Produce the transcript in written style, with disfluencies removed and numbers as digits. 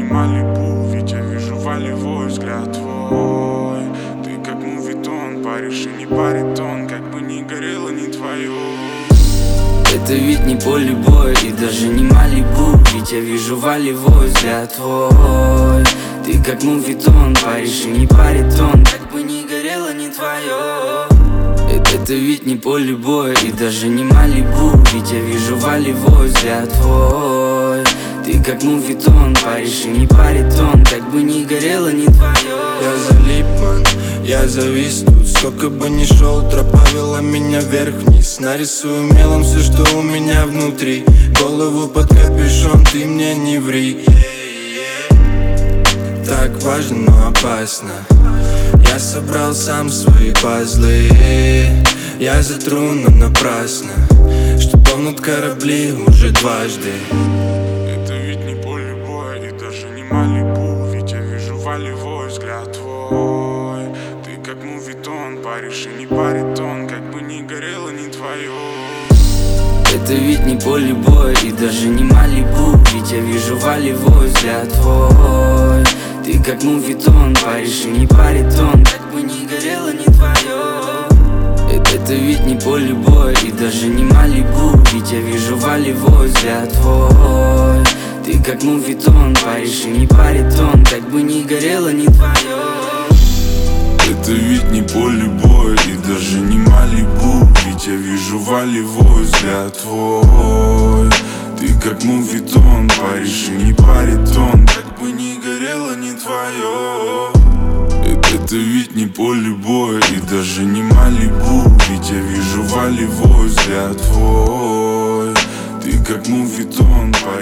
Малибу, ведь я вижу волевой взгляд твой. Ты как мувитон, паришь и не баритон, как бы ни горело не твое. Это ведь не поле боя и даже не Малибу, ведь я вижу волевой взгляд твой. Ты как мувитон, паришь и не баритон, как бы ни горело не твое. Это ведь не поле боя и даже не Малибу, ведь я вижу волевой взгляд твой. Ты как мувитон, паришь и не баритон, как бы ни горело не твое. Я залип, ман, я завис тут. Сколько бы ни шел, тропа вела меня вверх-вниз. Нарисую мелом все, что у меня внутри. Голову под капюшон, ты мне не ври. Так важно, но опасно. Я собрал сам свои пазлы. Я затру, но напрасно, что тонут корабли уже дважды. Это ведь не поле боя и даже не Малибу, ведь я вижу волевой взгляд твой. Ты как мувитон, паришь и не баритон, как бы ни горело не твое. Это ведь не поле боя и даже не Малибу, ведь я вижу волевой взгляд твой. Ты как мувитон, паришь и не баритон, как бы ни горело не твое. Это ведь не поле боя и даже не Малибу, ведь я вижу волевой взгляд твой. Ты как мувитон, паришь и не баритон, как бы ни горело не твое. Это ведь не поле боя и даже не Малибу, ведь я вижу волевой взгляд твой. Ты как мувитон, паришь и не баритон, как бы ни горело не твое. Это ведь не поле боя и даже не Малибу, ведь я вижу волевой взгляд твой. Ты как мувитон, паришь